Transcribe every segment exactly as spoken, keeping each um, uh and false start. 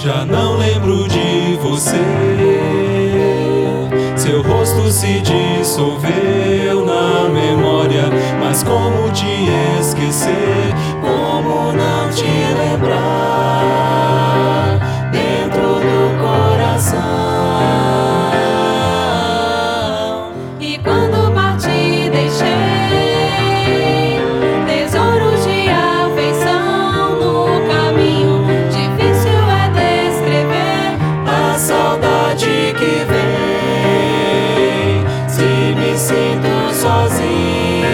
Já não lembro de você. Seu rosto se dissolveu na memória, mas como te esquecer? Como não te lembrar dentro do coração? E quando parti, deixei tesouros de afeição no caminho. Difícil é descrever A saudade que vem se me sinto sozinho.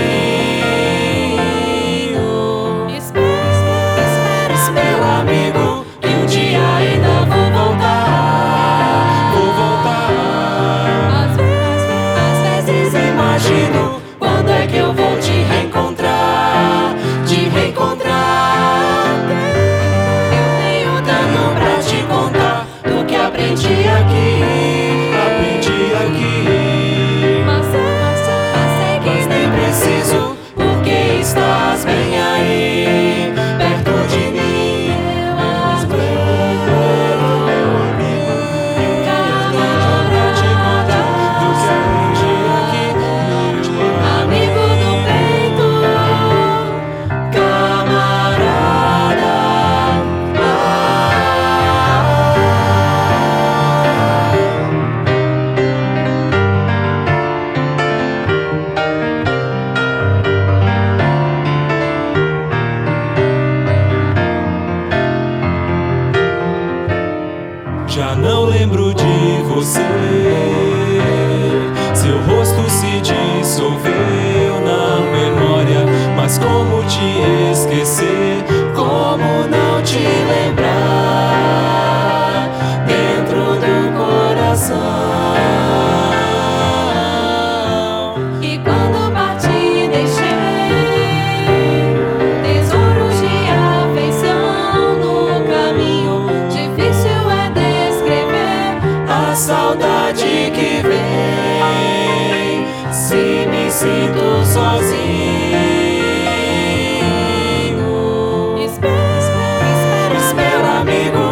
Espera, Meu amigo, que um dia ainda vou voltar. Vou voltar. às vezes, às vezes Imagino quando é que eu vou te reencontrar. Te reencontrar. eu tenho Tanto pra te contar do que aprendi aqui. Aprendi aqui. Mas sei, mas sei Mas que nem preciso, porque estás bem aí, perto de mim. Mas perto, meu amigo, pra te contar do que aprendi aqui. amigo do peito, Camarada. Já não lembro de você. Seu rosto se dissolveu na memória, mas como te esquecer? Como não te lembrar dentro do coração? e quando parti, deixei tesouros de afeição no caminho. Difícil é descrever A saudade que vem se me sinto sozinho. Espera, espera, Meu amigo,